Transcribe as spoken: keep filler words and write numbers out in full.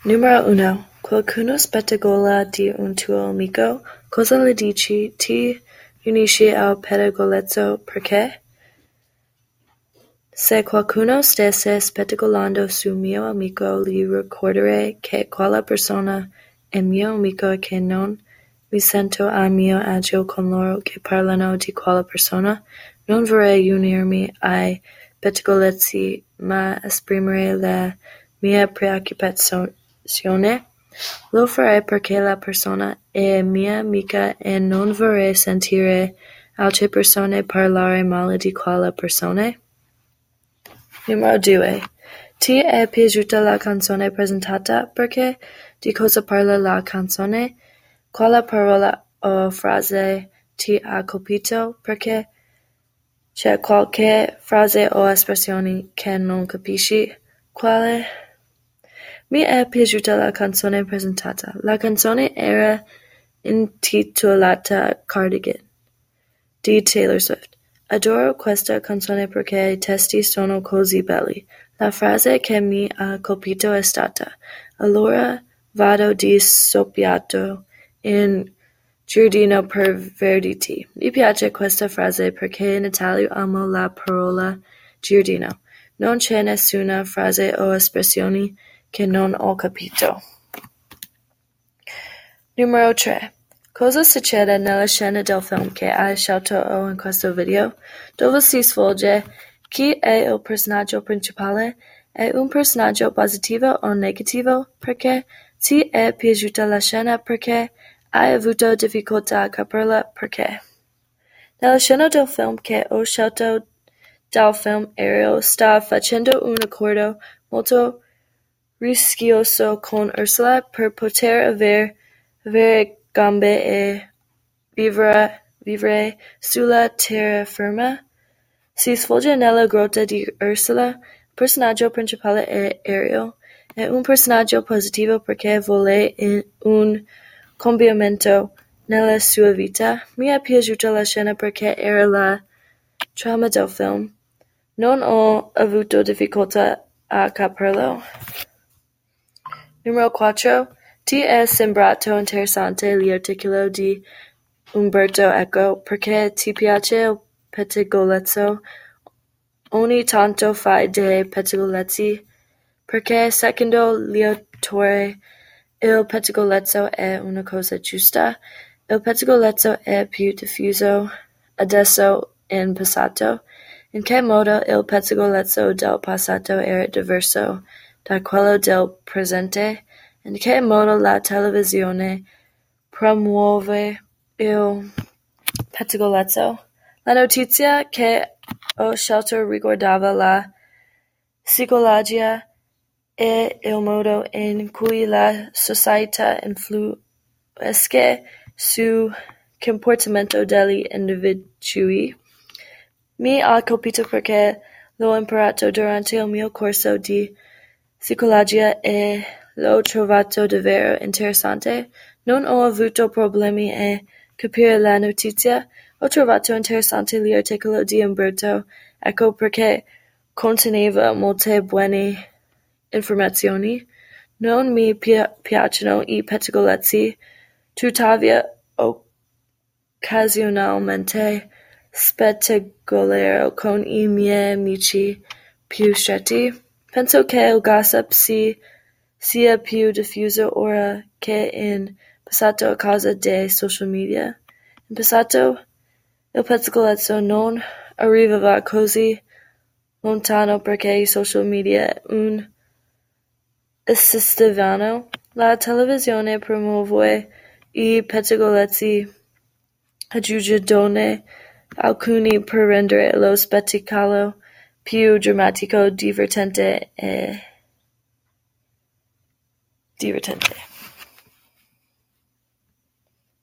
Numero uno. Qualcuno spettegola di un tuo amico, cosa le dici? Ti unisci al pettegolezzo perché? Se qualcuno stesse spettegolando su mio amico, gli ricorderei che quella persona è mio amico e che non mi sento a mio agio con loro che parlano di quella persona. Non vorrei unirmi ai pettegolezzi, ma esprimere la mia preoccupazione. Lo farei perché la persona è mia amica e non vorrei sentire altre persone parlare male di quella persona. Numero due. Ti è piaciuta la canzone presentata? Perché? Di cosa parla la canzone? Quale parola o frase ti ha colpito? Perché? C'è qualche frase o espressione che non capisci? Quale? Mi è piaciuta la canzone presentata. La canzone era intitolata Cardigan di Taylor Swift. Adoro questa canzone perché i testi sono così belli. La frase che mi ha colpito è stata: allora vado di soppiatto in giardino per vederti. Mi piace questa frase perché in Italia amo la parola giardino. Non c'è nessuna frase o espressione che non ho capito. Numero tre. Cosa succede nella scena del film che hai scelto in questo video? Dove si svolge? Chi è il personaggio principale? È un personaggio positivo o negativo? Perché? Ti è piaciuta la scena? Perché? Hai avuto difficoltà a capirla? Perché? Nella scena del film che ho scelto dal film Ariel sta facendo un accordo molto rischioso con Ursula per poter aver, avere gambe e vivere, vivere sulla terraferma. Si svolge nella grotta di Ursula. Il personaggio principale è Ariel. È un personaggio positivo perché vuole un cambiamento nella sua vita. Mi è piaciuta la scena perché era la trama del film. Non ho avuto difficoltà a capirlo. Numero quattro. Ti è sembrato interessante l'articolo di Umberto Eco perché ti piace il pettegolezzo? Ogni tanto fai dei pettegolezzi? Perché secondo l'autore il pettegolezzo è una cosa giusta? Il pettegolezzo è più diffuso adesso in passato? In che modo il pettegolezzo del passato era diverso da quello del presente? In che modo la televisione promuove il pettegolezzo? La notizia che ho scelto riguardava la psicologia e il modo in cui la società influisce sul comportamento degli individui. Mi ha colpito perché l'ho imparato durante il mio corso di psicologia e l'ho trovato davvero interessante. Non ho avuto problemi a capire la notizia. Ho trovato interessante l'articolo di Umberto Eco perché conteneva molte buone informazioni. Non mi pi- piacciono i pettegolezzi, tuttavia occasionalmente spettegolero con i miei amici più stretti. Penso che il gossip si, sia più diffuso ora che in passato a causa dei social media. In passato il pettegolezzo non arrivava così lontano perché i social media un assistivano. La televisione promuove i pettegolezzi aggiungendone alcuni per rendere lo spettacolo più drammatico, divertente e divertente.